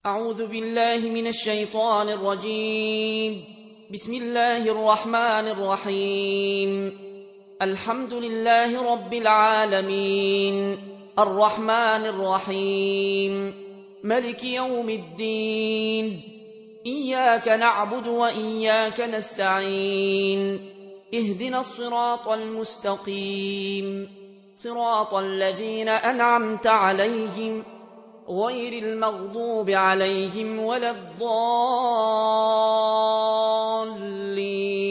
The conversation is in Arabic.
أعوذ بالله من الشيطان الرجيم. بسم الله الرحمن الرحيم. الحمد لله رب العالمين، الرحمن الرحيم، ملك يوم الدين. إياك نعبد وإياك نستعين. اهدنا الصراط المستقيم، صراط الذين أنعمت عليهم غير المغضوب عليهم ولا الضالين.